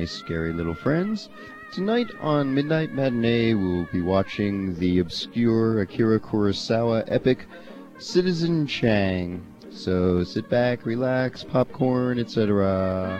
scary little friends. Tonight on Midnight Matinee, we'll be watching the obscure Akira Kurosawa epic Citizen Chang. So sit back, relax, popcorn, etc.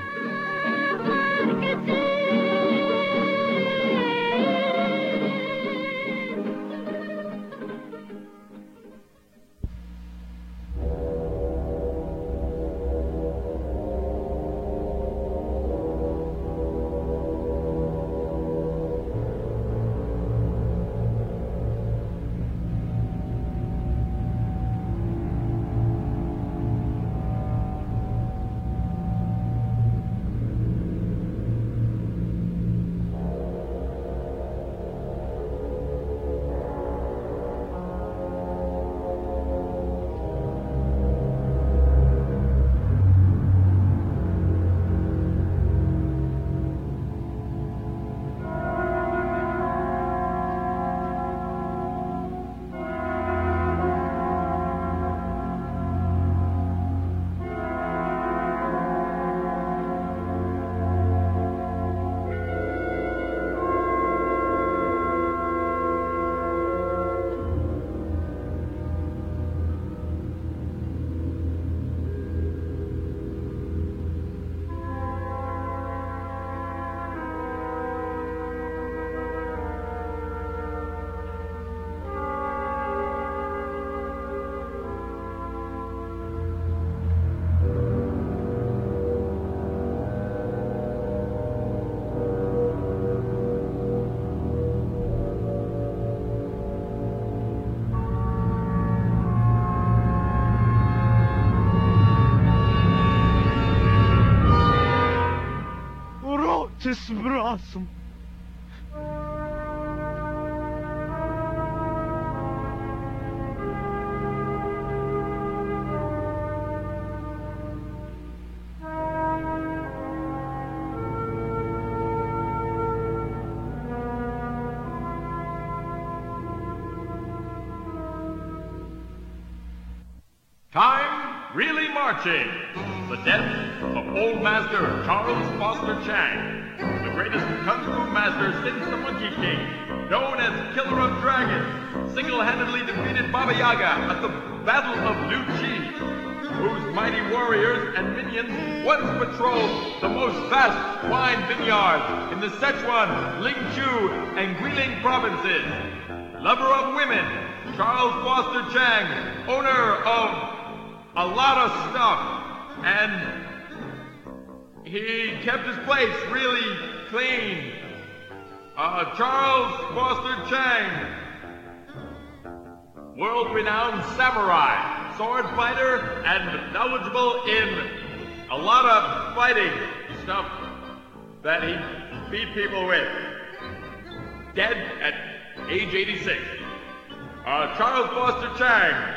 С брасом. Time really marching. The death of Old Master Charles Foster Chang, the greatest kung fu master since the Monkey King, known as Killer of Dragons, single-handedly defeated Baba Yaga at the Battle of Liu Chi, whose mighty warriors and minions once patrolled the most vast wine vineyards in the Sichuan, Lingchu, and Guilin provinces. Lover of women, Charles Foster Chang, owner of a lot of stuff, and he kept his place really clean. Charles Foster Chang, world-renowned samurai, sword fighter, and knowledgeable in a lot of fighting stuff that he beat people with. Dead at age 86. Charles Foster Chang,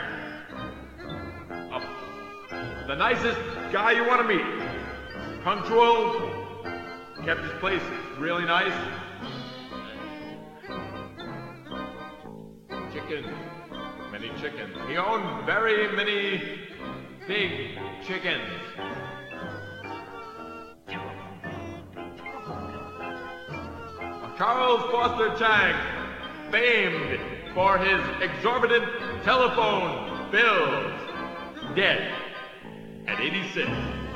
the nicest guy you want to meet. Punctual, kept his place really nice. Chickens, many chickens. He owned very many big chickens. Charles Foster Chang, famed for his exorbitant telephone bills, dead at 86.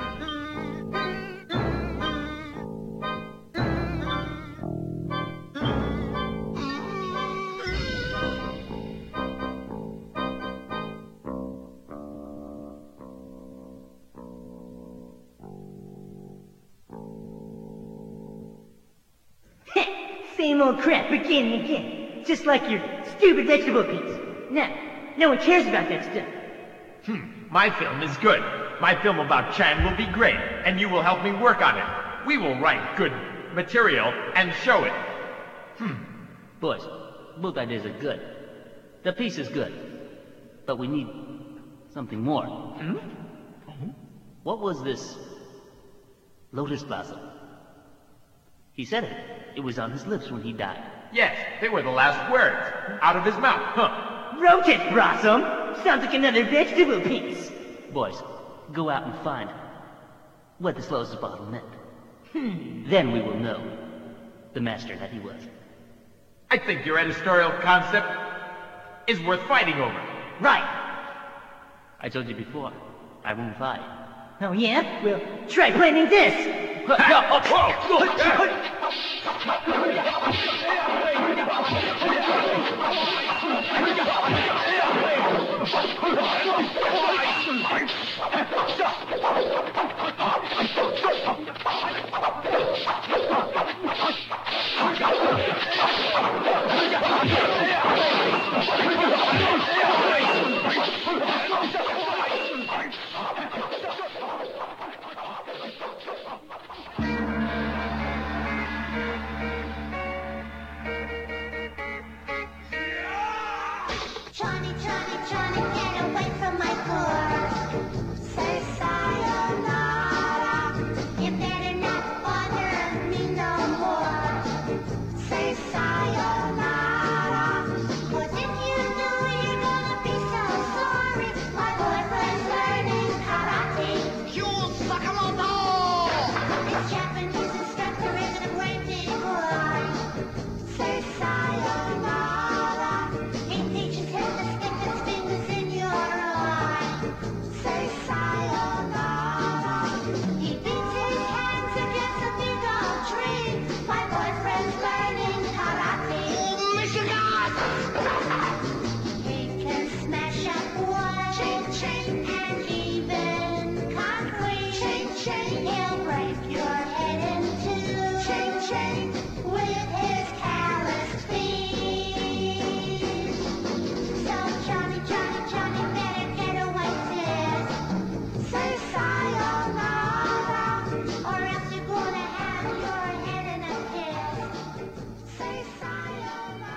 Same old crap again and again. Just like your stupid vegetable piece. No one cares about that stuff. My film is good. My film about Chang will be great, and you will help me work on it. We will write good material and show it. Boys, both ideas are good. The piece is good. But we need something more. What was this lotus blossom? He said it. It was on his lips when he died. Yes, they were the last words. Out of his mouth. Lotus blossom? Sounds like another vegetable piece. Boys, go out and find what this lotus bottle meant. Then we will know the master that he was. I think your editorial concept is worth fighting over. Right. I told you before, I won't fight. Oh yeah? Well, try planning this. Johnny, Johnny, Johnny, get away from my door. Say sayonara. You better not bother me no more. Say sayonara. 'Cause if you do, you're gonna be so sorry. My boyfriend's learning karate. You Sakamoto! His Japanese instructor isn't a great big boy. Say sayonara. He teaches him to stick his fingers in your eye. Say sayonara. He beats his hands against a big old tree. My boyfriend's learning karate. Michigan! He can smash up wood, chain, chain, and even concrete. Chain, chain. He'll break your head in two. Chain, chain. With his calloused feet. So Johnny, Johnny, Johnny, better get away sis. Say sayonara, or else you're gonna have your head in a kiss. Say sayonara.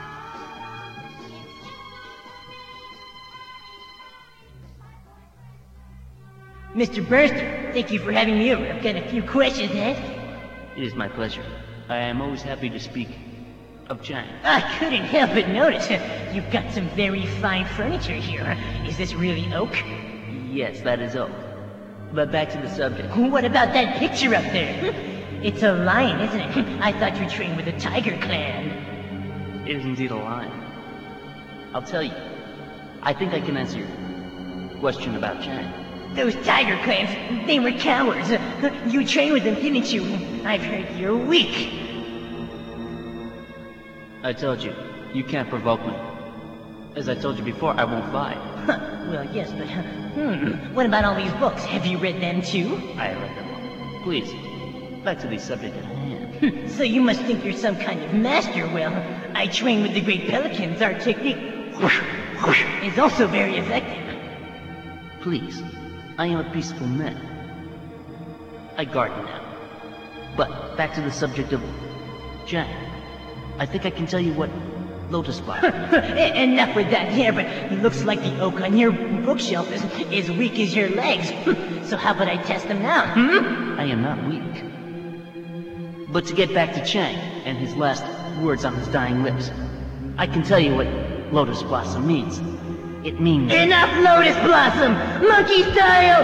Mr. Burster, thank you for having me over. I've got a few questions to ask you. It is my pleasure. I am always happy to speak of Chang. I couldn't help but notice you've got some very fine furniture here. Is this really oak? Yes, that is oak. But back to the subject. What about that picture up there? It's a lion, isn't it? I thought you trained with the Tiger Clan. It is indeed a lion. I'll tell you. I think I can answer your question about Chang. Those Tiger Clans, they were cowards. You trained with them, didn't you? I've heard you're weak. I told you, you can't provoke me. As I told you before, I won't fight. Well, yes, but... What about all these books? Have you read them too? I read them all. Please, back to the subject at hand. So you must think you're some kind of master. Well, I train with the great pelicans. Our technique is also very effective. Please, I am a peaceful man. I garden now. But back to the subject of Chang. I think I can tell you what Lotus Spot. Enough with that, yeah, but it looks like the oak on your bookshelf is as weak as your legs. So how about I test them now, I am not weak. But to get back to Chang and his last words on his dying lips, I can tell you what Lotus Blossom means. It means... Enough, Lotus Blossom! Monkey style!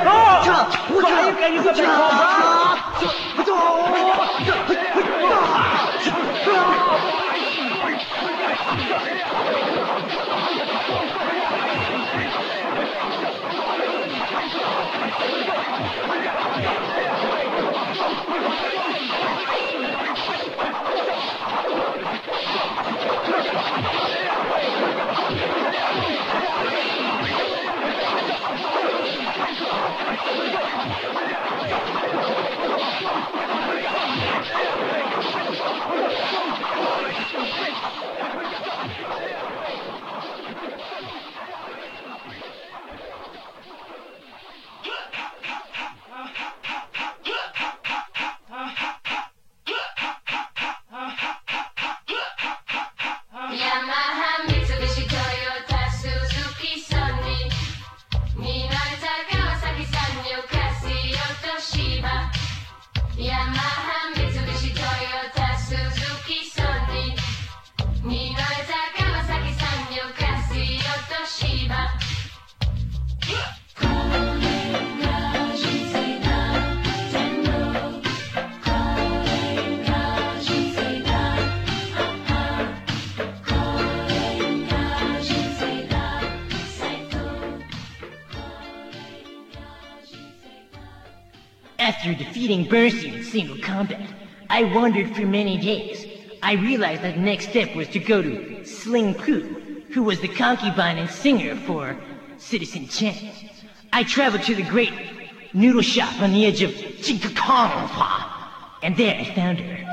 After defeating Bernstein in single combat, I wandered for many days. I realized that the next step was to go to Sling Poo, who was the concubine and singer for Citizen Chang. I traveled to the great noodle shop on the edge of Chinkakongpa, and there I found her.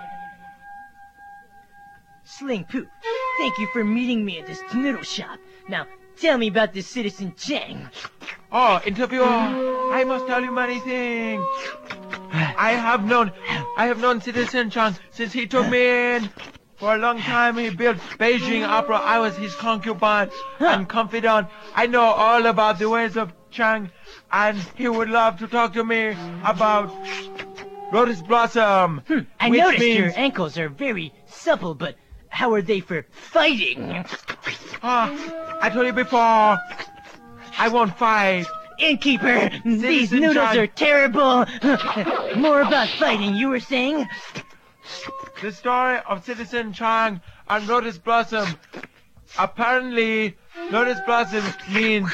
Sling Poo, thank you for meeting me at this noodle shop. Now, tell me about this Citizen Chang. Oh, interviewer, I must tell you many things. I have known Citizen Chang since he took me in. For a long time, he built Beijing Opera. I was his concubine and confidant. I know all about the ways of Chang, and he would love to talk to me about Lotus Blossom. I which noticed means, your ankles are very supple, but how are they for fighting? I told you before, I won't fight. Innkeeper, these Citizen noodles Chang. are terrible. More about fighting, you were saying? The story of Citizen Chang and Lotus Blossom. Apparently, Lotus Blossom means...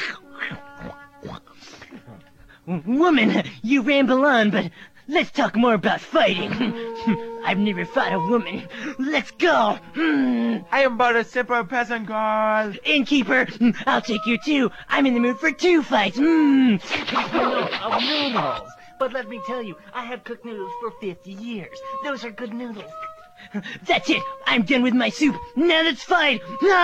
Woman, you ramble on, but let's talk more about fighting. I've never fought a woman. Let's go. I am but a simple peasant girl. Innkeeper, I'll take you too. I'm in the mood for 2 fights. Of noodles. But let me tell you, I have cooked noodles for 50 years. Those are good noodles. That's it. I'm done with my soup. Now let's fight.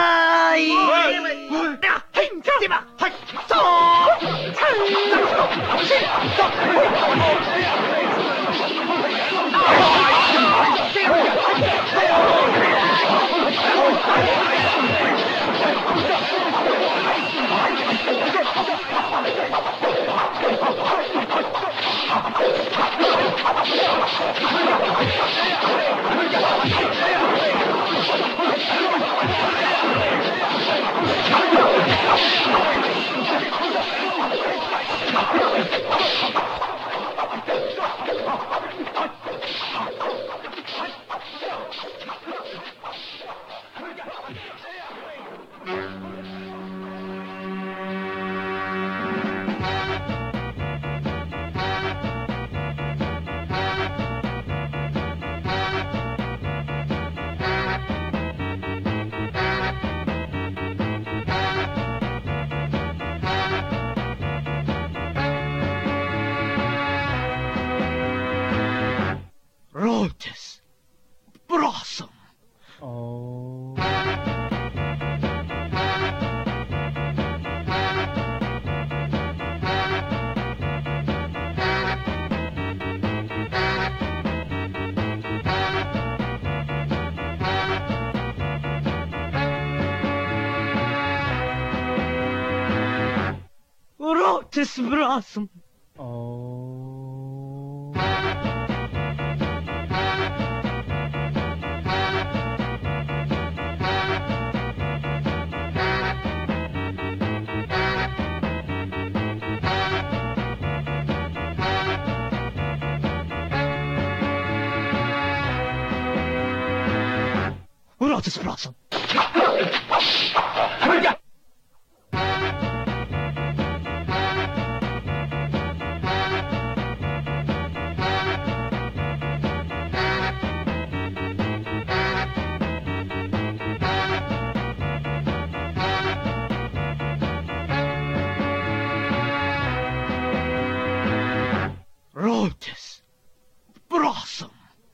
Lotus Blossom. Lotus Blossom. Lotus Blossom. Lotus Blossom.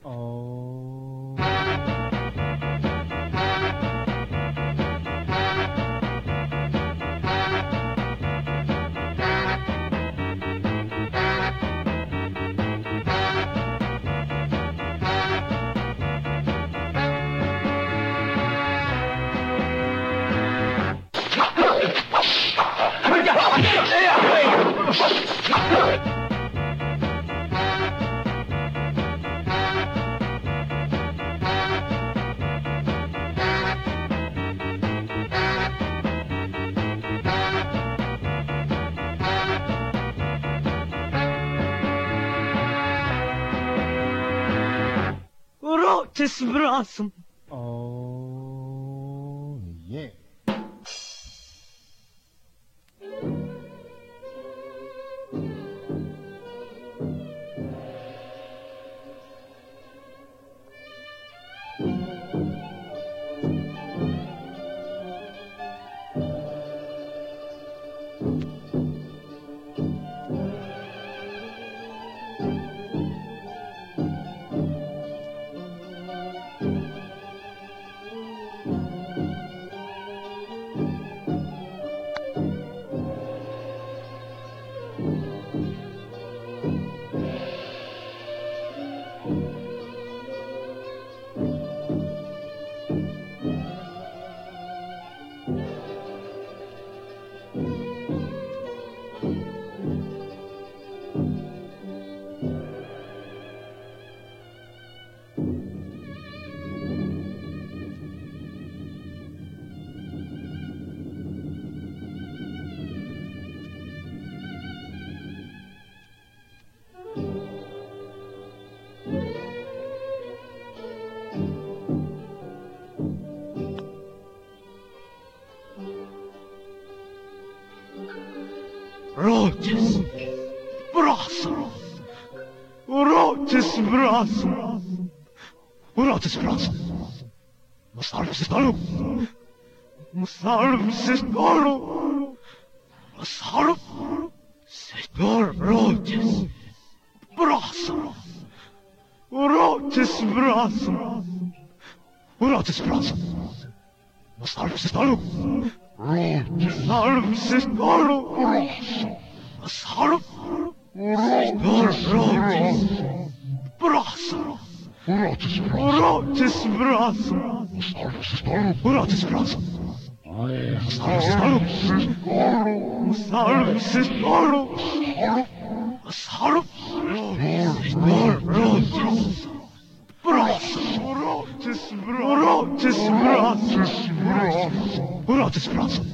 Lotus Blossom. Oh, yeah. Rotes Blossom. Rotes Blossom. Rotes Blossom. Musalum Sistolo. Musalum Sistolo. Musalum Sistolo. Rotes Blossom. Rotes Blossom. Rotes Blossom. Musalum Sistolo. Musalum Sistolo. Musalum Blossom. Rotes Blossom. Rotes Blossom. Musalum Sistolo. Musalum Rotes Blossom.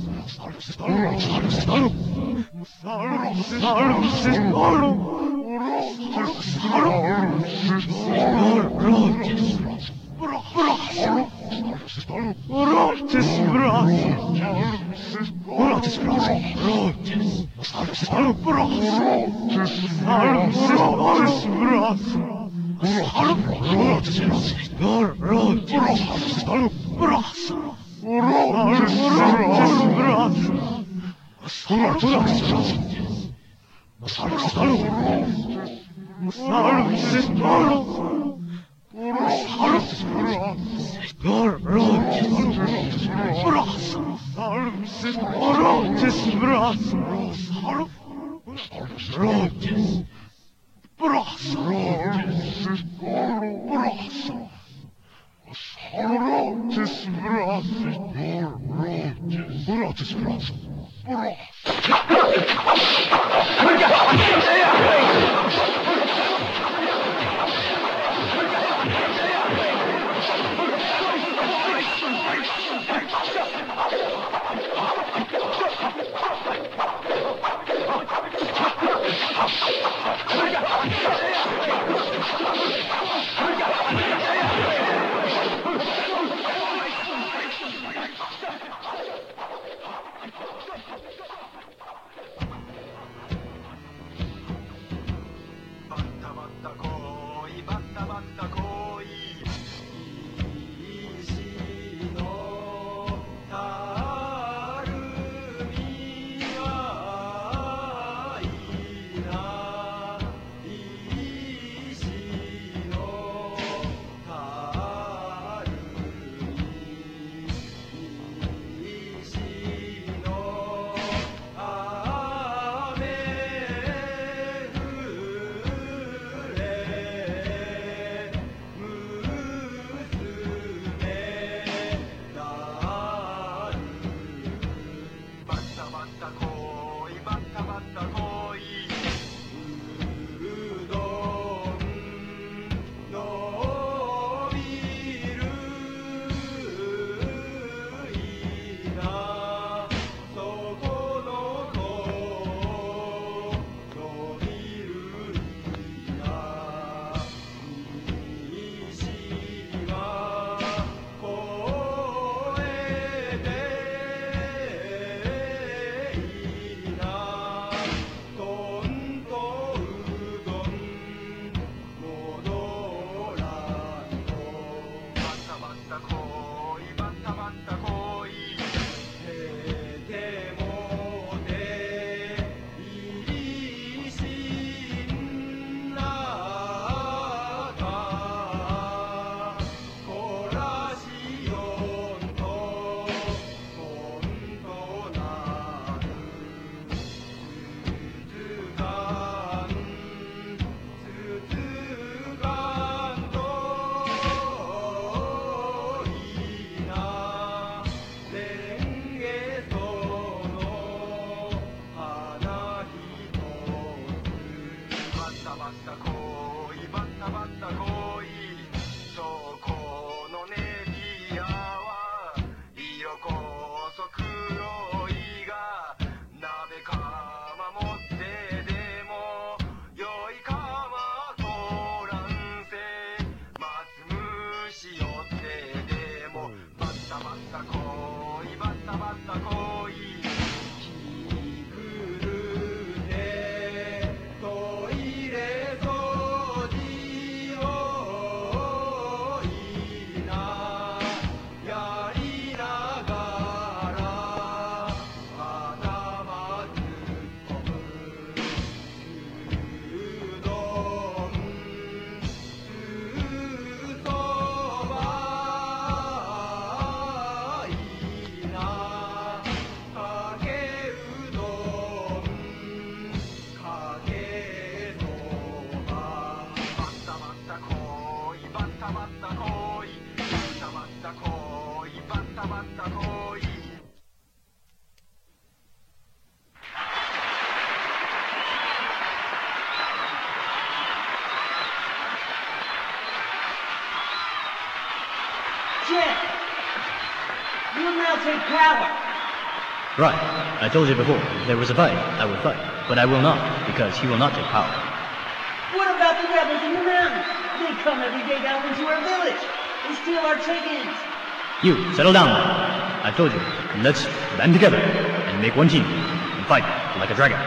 Jack! You will now take power! Right. I told you before, if there was a fight, I would fight. But I will not, because he will not take power. What about the rebels in the mountains? They come every day down into our village. They steal our chickens. You, settle down. I've told you, let's band together and make one team and fight like a dragon.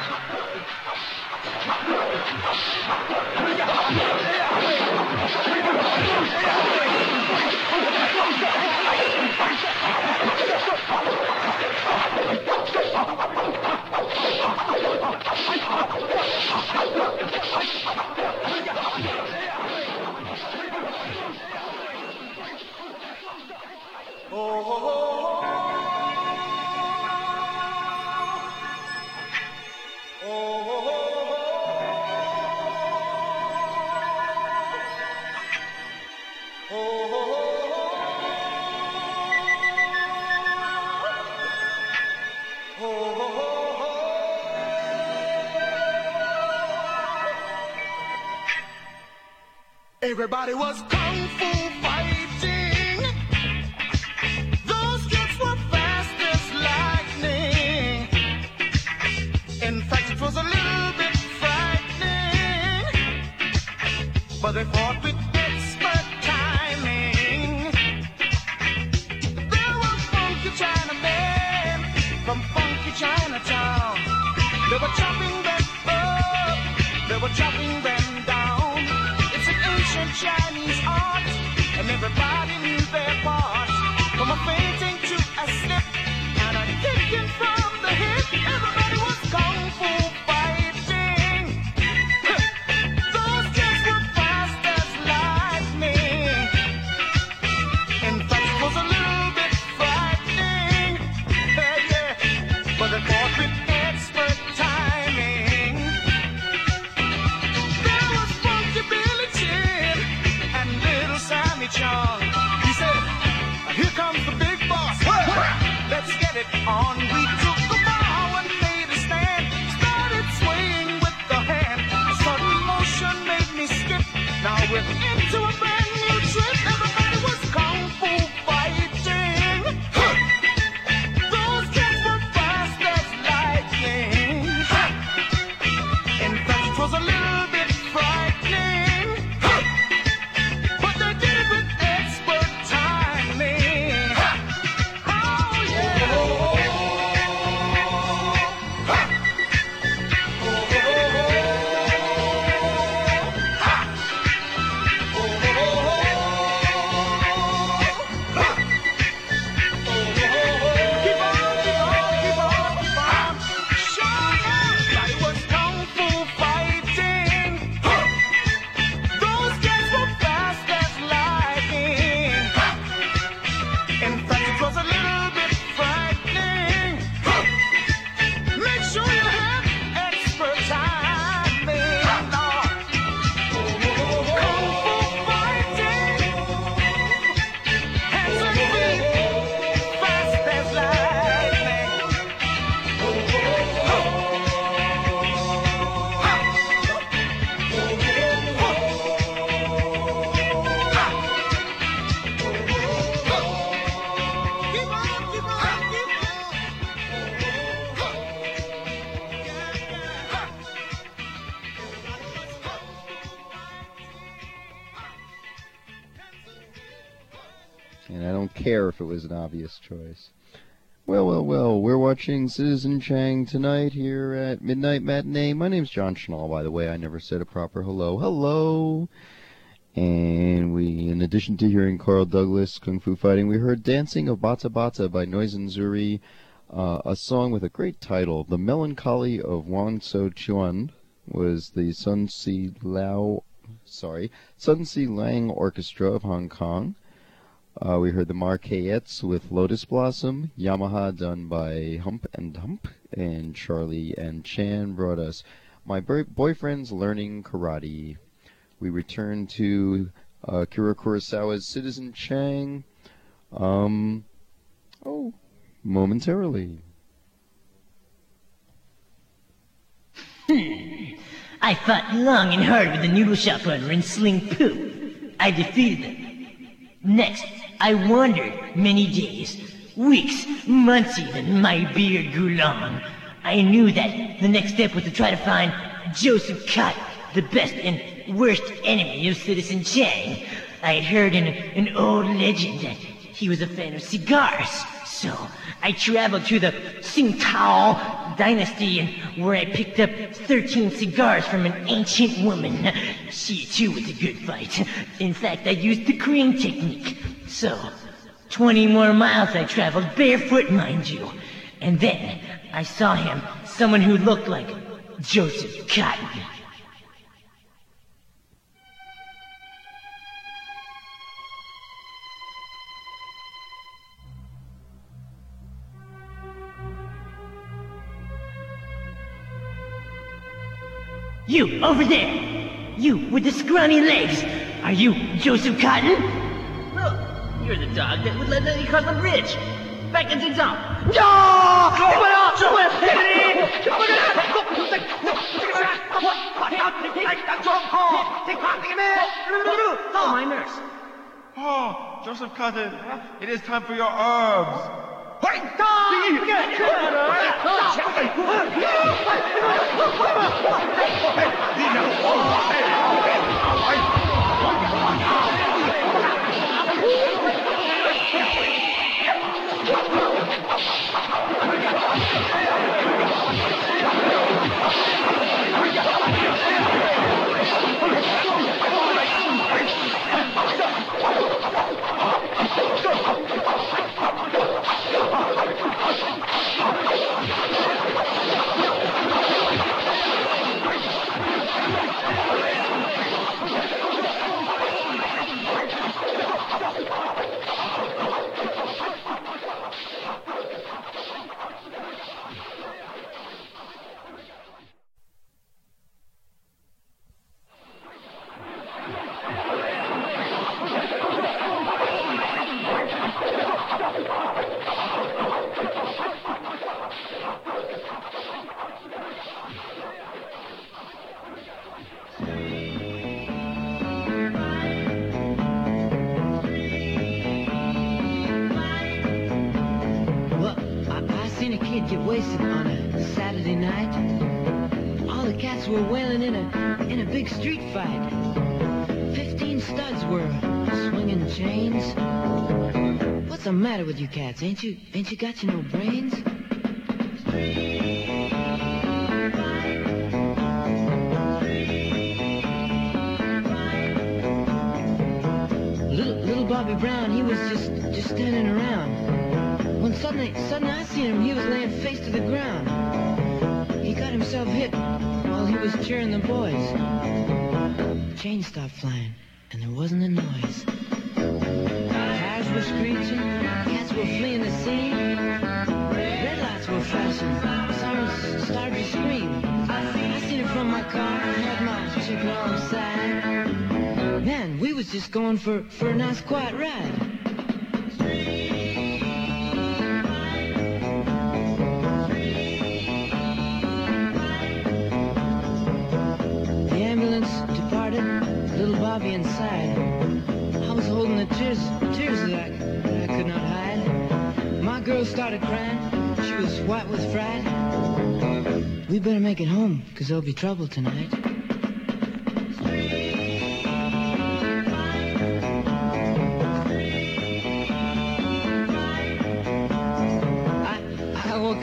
Everybody was kung fu fighting. Those kids were fast as lightning. In fact, it was a little bit frightening, but they fought with expert timing. There were funky Chinamen from funky Chinatown. They were chopping them up, they were chopping them down. Chinese art, and everybody knew their part. From a fainting to a slip, and a kicking from the hip, everybody was kung fu fighting. Those kids were fast as lightning. In fact, it was a little bit frightening, yeah, but they fought with expert timing. There was funky Billy Chin and little Sammy Chung. He said, here comes the big boss. Let's get it on. We took And I don't care if it was an obvious choice. Well, we're watching Citizen Chang tonight here at Midnight Matinee. My name's John Schnall, by the way. I never said a proper hello. Hello! And we, in addition to hearing Carl Douglas, Kung Fu Fighting, we heard Dancing of Bata Bata by Noizen Zuri, a song with a great title. The Melancholy of Wang So Chuan was the Sun Si Lang Orchestra of Hong Kong. We heard the Marquettes with Lotus Blossom, Yamaha done by Hump and Hump, and Charlie and Chan brought us My Boyfriend's Learning Karate. We return to Akira Kurosawa's Citizen Chang, momentarily. I fought long and hard with the noodle shop owner and Sling Poo. I defeated them. Next, I wandered many days, weeks, months even. My beard grew long. I knew that the next step was to try to find Joseph Cotton, the best and worst enemy of Citizen Chang. I had heard in an old legend that he was a fan of cigars. So I traveled to the Tsingtao dynasty, and where I picked up 13 cigars from an ancient woman. She too was a good fight. In fact, I used the crane technique. So, 20 more miles I traveled, barefoot mind you. And then I saw him, someone who looked like Joseph Cotton. You, over there! You, with the scrawny legs! Are you Joseph Cotton? Look, you're the dog that would let me cross the bridge. Back into town. Oh, my nurse. Oh, Joseph Cotton, it is time for your herbs. Get wasted on a Saturday night. All the cats were wailing in a big street fight. 15 studs were swinging chains. What's the matter with you cats? Ain't you got no brains? Little Bobby Brown, he was just standing around. When suddenly I seen him, he was laying face to the ground. He got himself hit while he was cheering the boys. Chains stopped flying, and there wasn't a noise. Tires were screeching, cats were fleeing the scene. Red lights were flashing, sirens started to scream. I seen it from my car, had my chicken on the side. Man, we was just going for a nice quiet ride. Little Bobby inside. I was holding the tears that I could not hide. My girl started crying. She was white with fright. We better make it home, 'cause there'll be trouble tonight.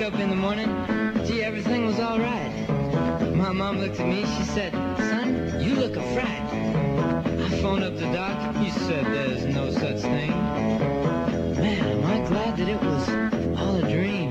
wake up in the morning, gee, everything was all right. My mom looked at me, she said, son, you look a fright. I phoned up the doc, he said there's no such thing. Man, am I glad that it was all a dream.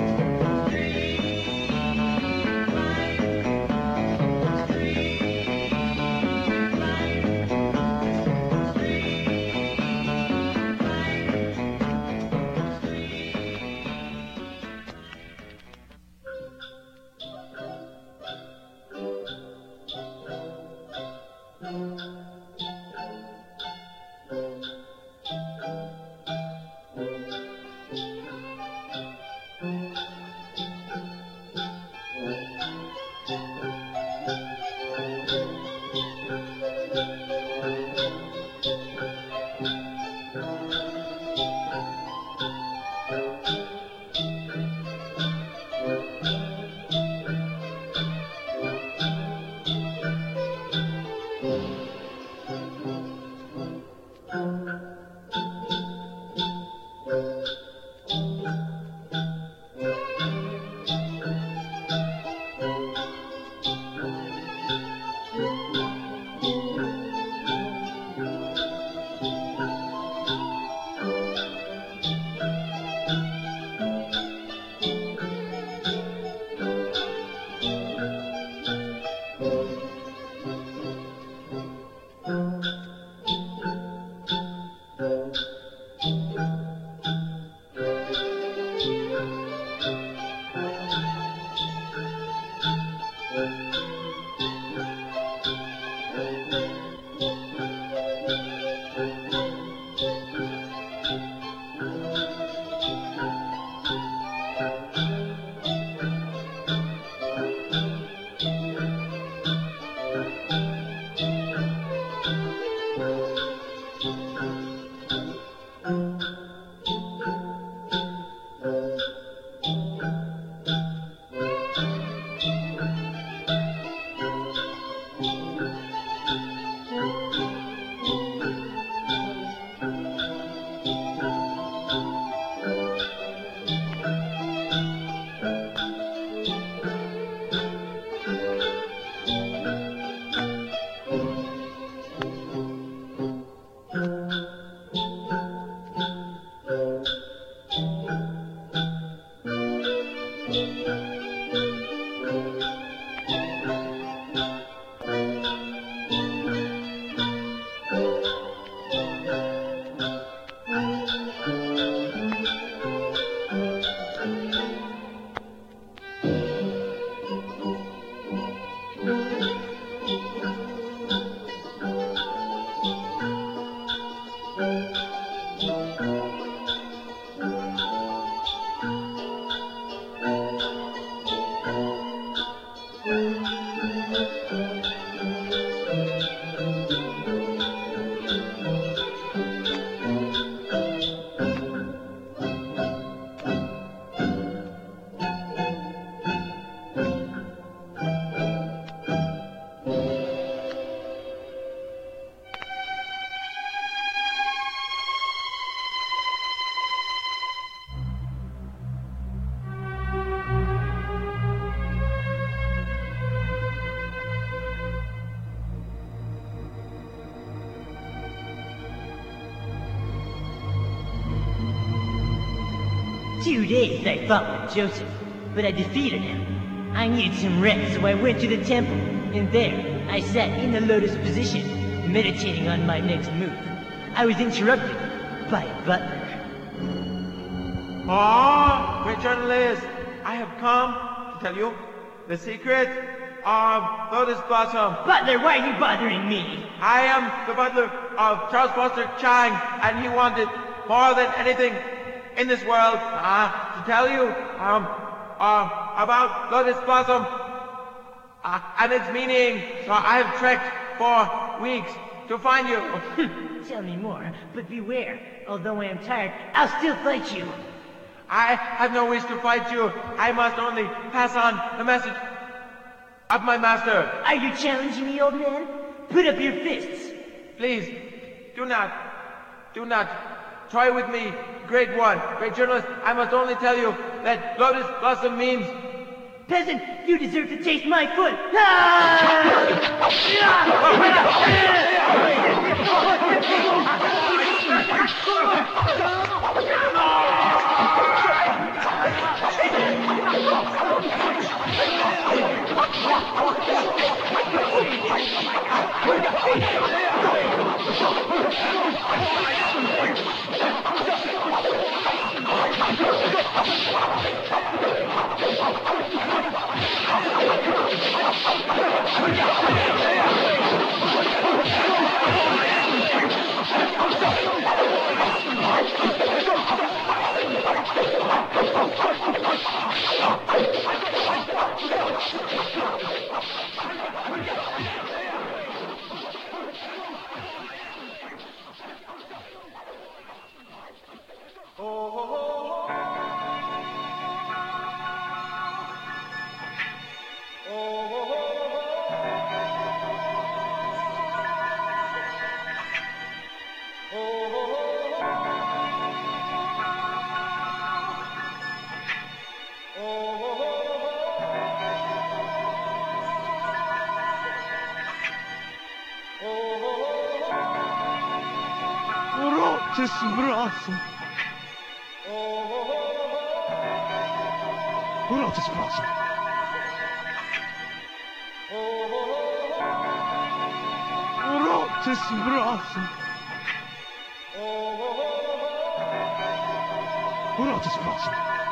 "2 days I fought with Joseph, but I defeated him. I needed some rest, so I went to the temple, and there I sat in the lotus position, meditating on my next move. I was interrupted by a butler. Oh, great journalist, I have come to tell you the secret of Lotus Blossom. Butler, why are you bothering me? I am the butler of Charles Foster Chang, and he wanted more than anything in this world to tell you about Lotus Blossom and its meaning. So I have trekked for weeks to find you. Tell me more, but beware. Although I am tired, I'll still fight you. I have no wish to fight you. I must only pass on the message of my master. Are you challenging me, old man? Put up your fists. Please, do not Try with me. Great one. Great journalist, I must only tell you that Lotus Blossom means... Peasant, you deserve to taste my foot. Lotus Blossom. Lotus Blossom. Lotus Blossom. Lotus Blossom.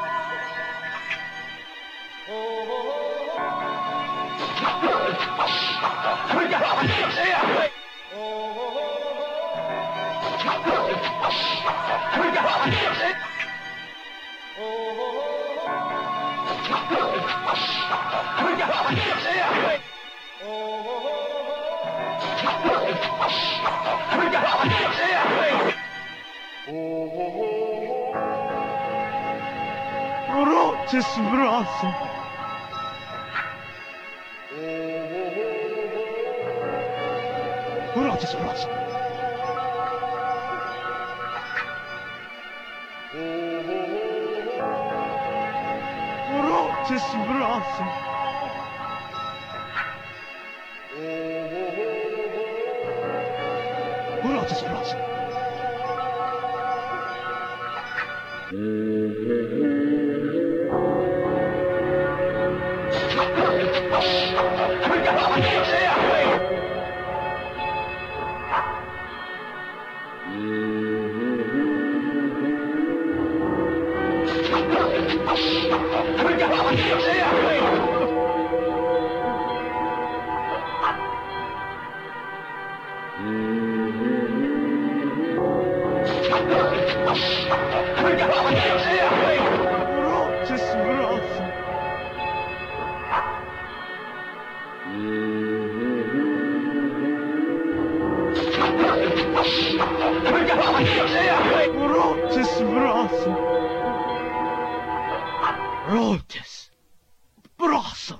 Lotus Blossom. Lotus Blossom. Lotus Blossom. Lotus Blossom. Lotus Blossom. Lotus Blossom.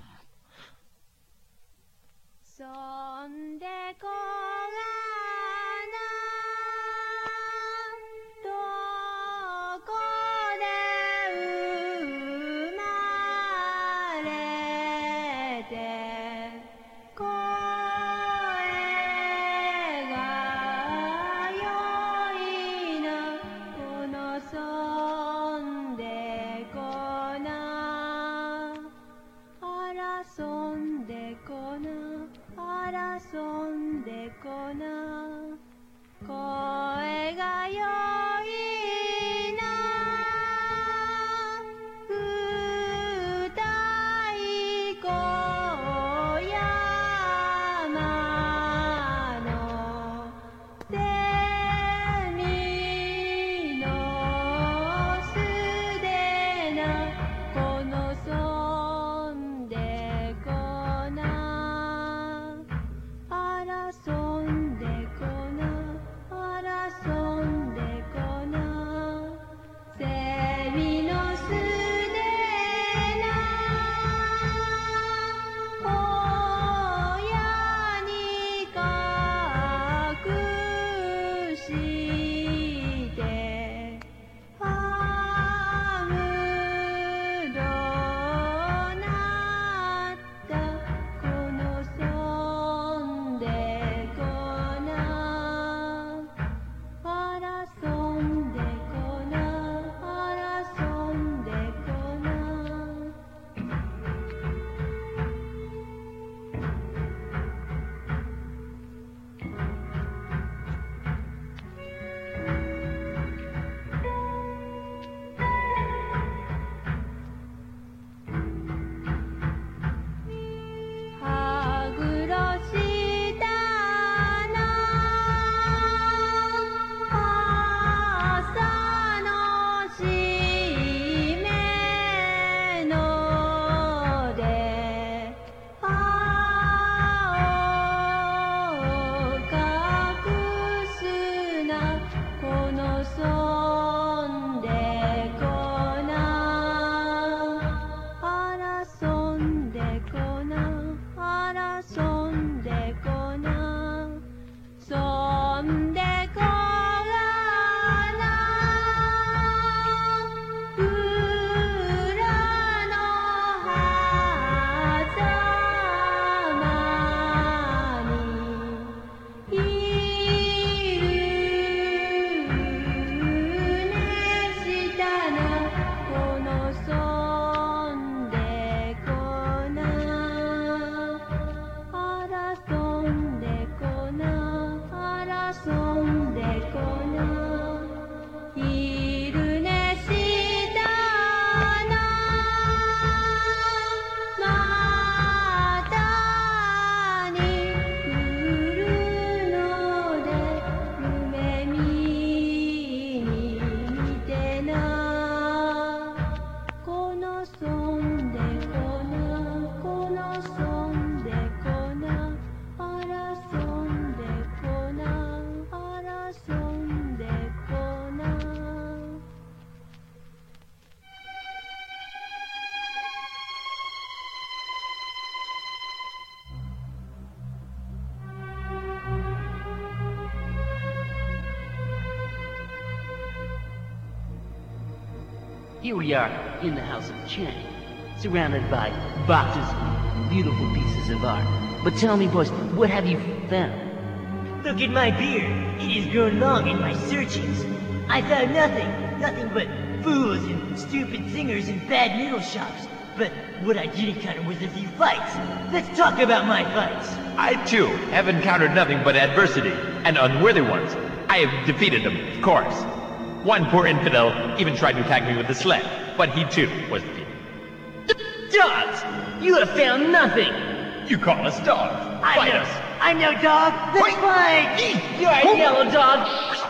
Here we are in the house of Chang, surrounded by boxes of beautiful pieces of art. But tell me, boys, what have you found? Look at my beard. It has grown long in my searchings. I found nothing but fools and stupid singers in bad noodle shops. But what I did encounter was a few fights. Let's talk about my fights. I, too, have encountered nothing but adversity, and unworthy ones. I have defeated them, of course. One poor infidel even tried to attack me with a sled, but he, too, was defeated. Dogs! You have found nothing! You call us dogs. Fight us! I'm no dog! Let's fight! You're a yellow dog!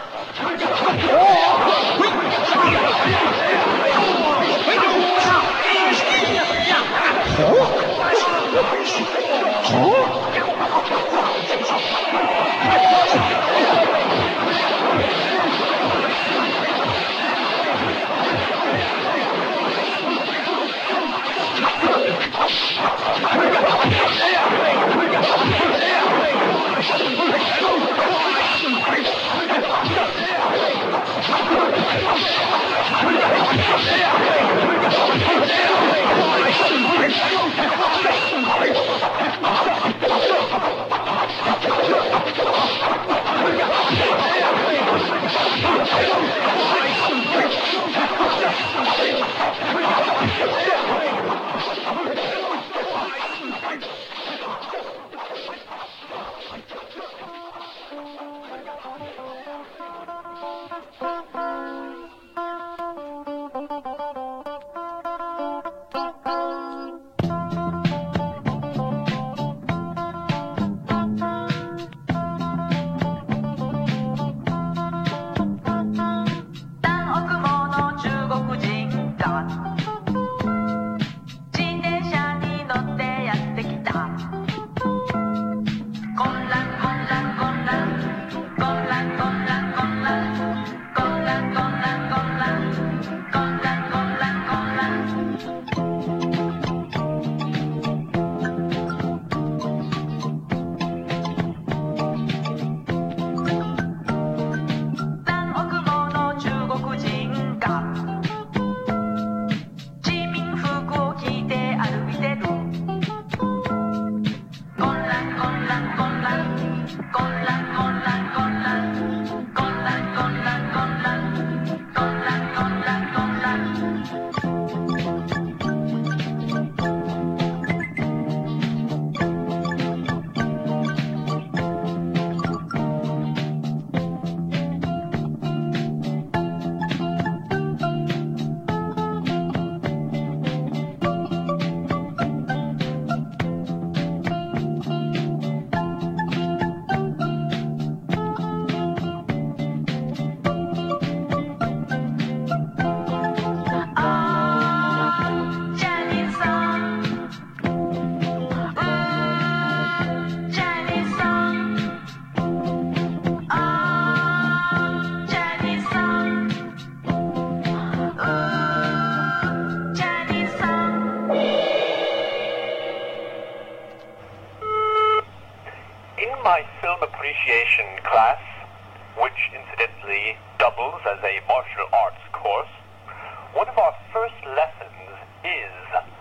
my film appreciation class, which incidentally doubles as a martial arts course, one of our first lessons is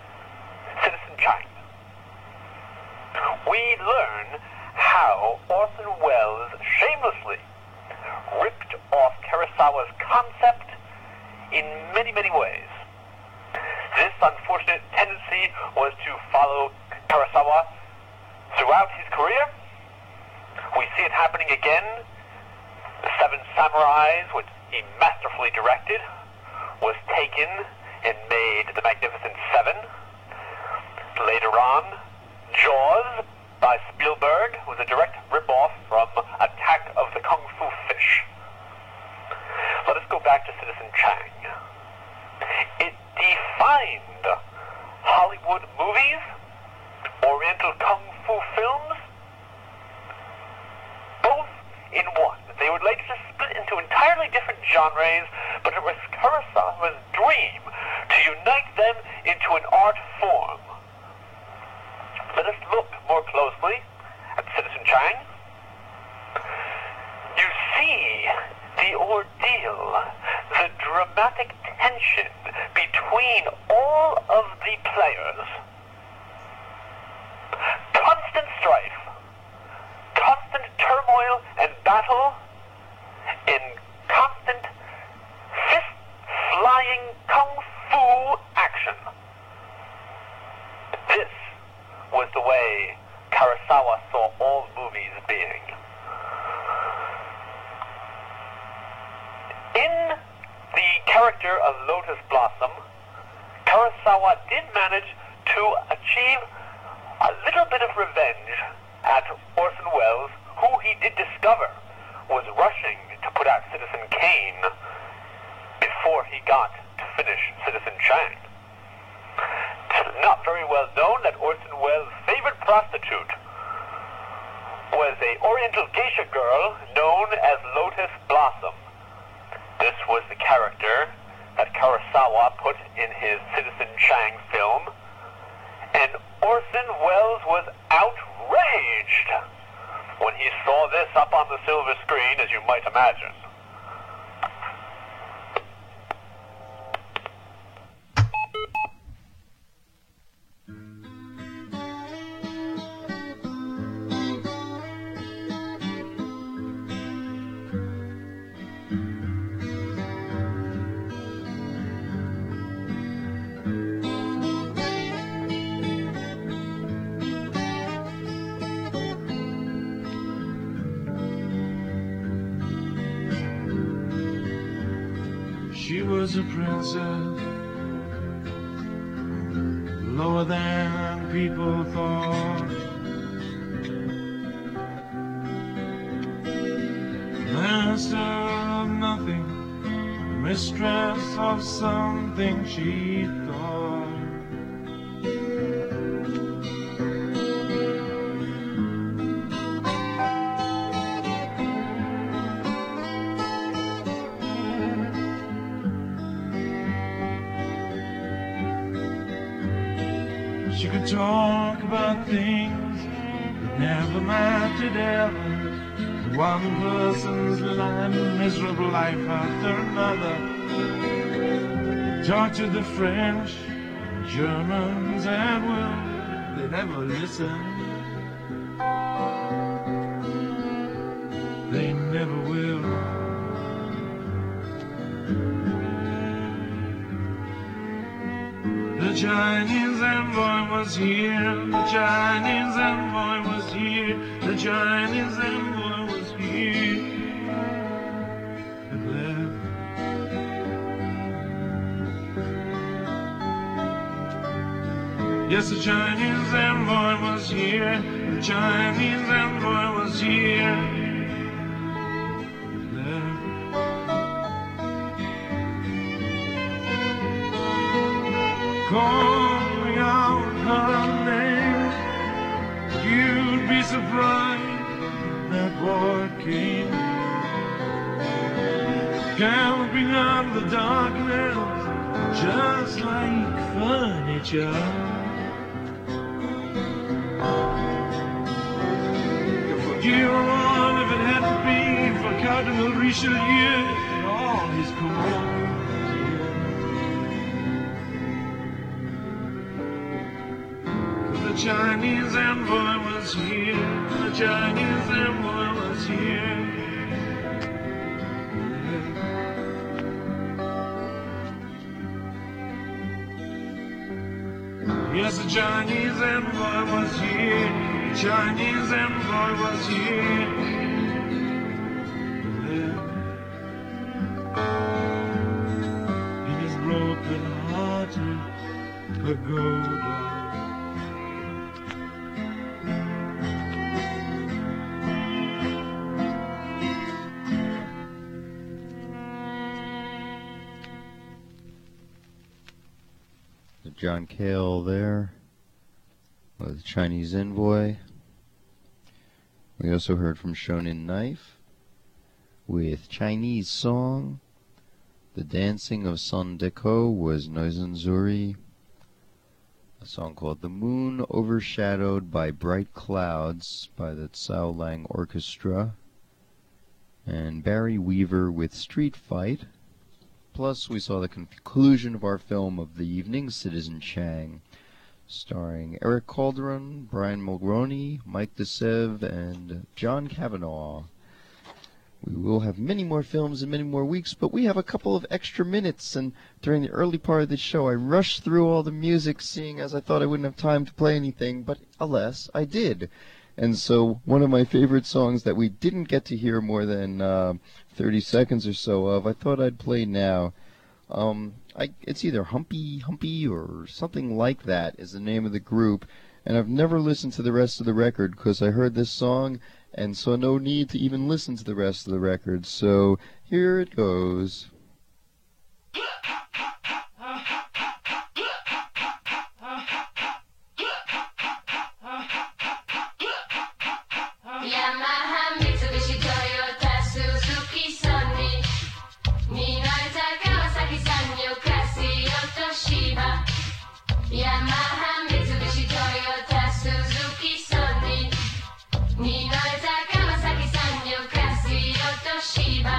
Citizen Chang. We learn how Orson Welles shamelessly ripped off Kurosawa's concept in many, many ways. This unfortunate tendency was to follow Kurosawa throughout his career. We see it happening again. The Seven Samurais, which he masterfully directed, was taken and made The Magnificent Seven. Later on, Jaws by Spielberg was a direct rip-off from Attack of the Kung Fu Fish. Let us go back to Citizen Chang. It defined Hollywood movies, Oriental Kung Fu films, both in one. They would later just split into entirely different genres, but it was Kurosawa's dream to unite them into an art form. Let us look more closely at Citizen Chang. You see the ordeal, the dramatic tension between all of the players. Constant strife, constant turmoil and battle, in constant fist-flying kung fu action. This was the way Kurosawa saw all movies being. In the character of Lotus Blossom, Kurosawa did manage to achieve a little bit of revenge at Orson Welles, who he did discover was rushing to put out Citizen Kane before he got to finish Citizen Chang. It's not very well known that Orson Welles' favorite prostitute was a Oriental geisha girl known as Lotus Blossom. This was the character that Kurosawa put in his Citizen Chang film, and Orson Welles was outraged when he saw this up on the silver screen, as you might imagine. She was a princess, lower than people thought. Master of nothing, mistress of something, she thought. She could talk about things that never mattered ever. One person's life, a miserable life after another. Tortured the French, Germans at will. They never listened. They never will. The Chinese envoy was here, the Chinese envoy was here, the Chinese envoy was here. It left. Yes, the Chinese envoy was here, the Chinese envoy was here. Calling out her name, you'd be surprised that what came. Galloping out the darkness, just like furniture. Forgive all if it hadn't been for Cardinal Richelieu and all his court. The Chinese envoy was here, the Chinese envoy was here. Yes, the Chinese envoy was here, the Chinese envoy was here. In his broken-hearted pagoda. John Cale there with Chinese Envoy. We also heard from Shonen Knife with Chinese Song. The Dancing of Son Deco was Noizenzuri. A song called The Moon Overshadowed by Bright Clouds by the Cao Lang Orchestra. And Barry Weaver with Street Fight Plus, we saw the conclusion of our film of the evening, Citizen Chang, starring Eric Calderon, Brian Mulroney, Mike DeSev, and John Cavanaugh. We will have many more films in many more weeks, but we have a couple of extra minutes, and during the early part of the show I rushed through all the music, seeing as I thought I wouldn't have time to play anything, but alas, I did. And so one of my favorite songs that we didn't get to hear more than 30 seconds or so of, I thought I'd play now. It's either Humpy or something like that is the name of the group, and I've never listened to the rest of the record because I heard this song and saw no need to even listen to the rest of the record. So here it goes. Yamaha, Mitsubishi, Toyota, Suzuki, Sony, Minolta, Kawasaki, Sanyo, Casio, Toshiba. Yamaha, Mitsubishi, Toyota, Suzuki, Sony, Minolta, Kawasaki, Sanyo, Casio, Toshiba.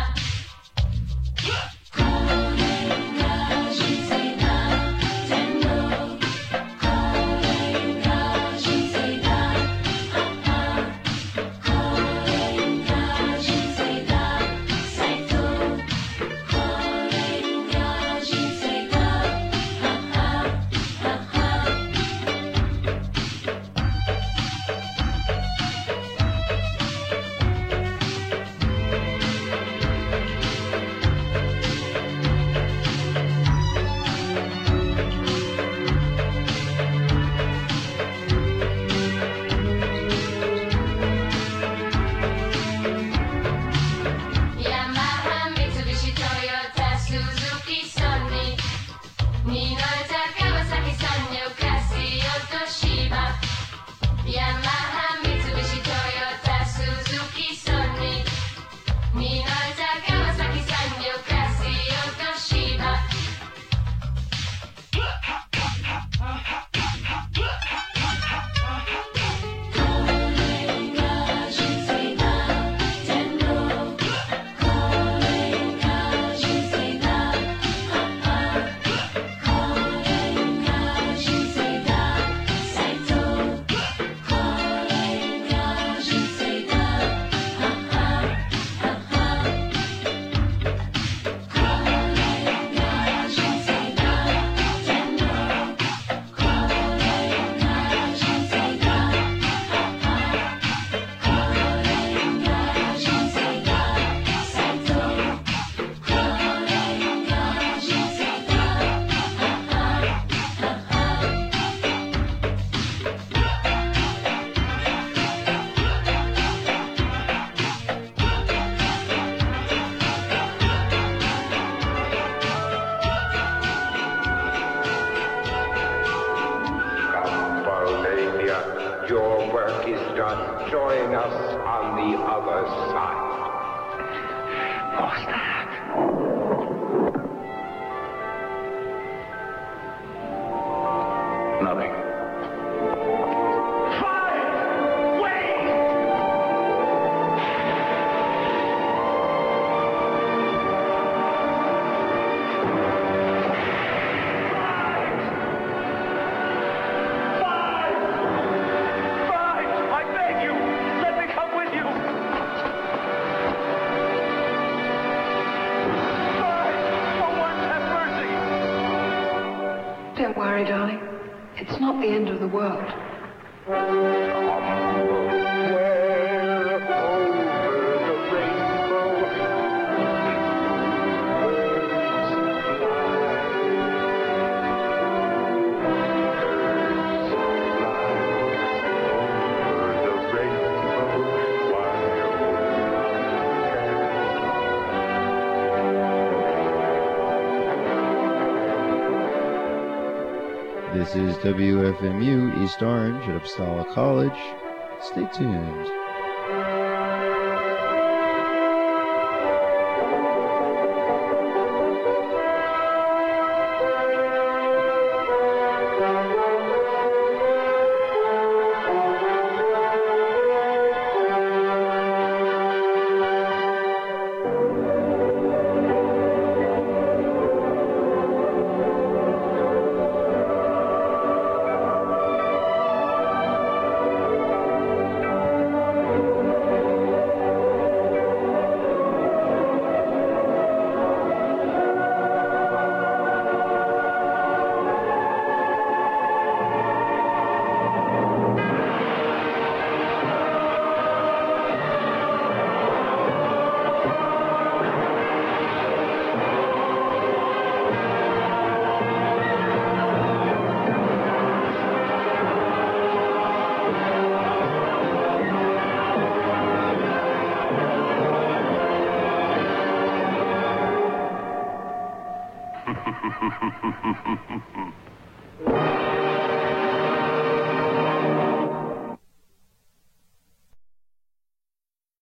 Join us on the other side. Nothing. Don't worry, darling. It's not the end of the world. This is WFMU East Orange at Upsala College. Stay tuned.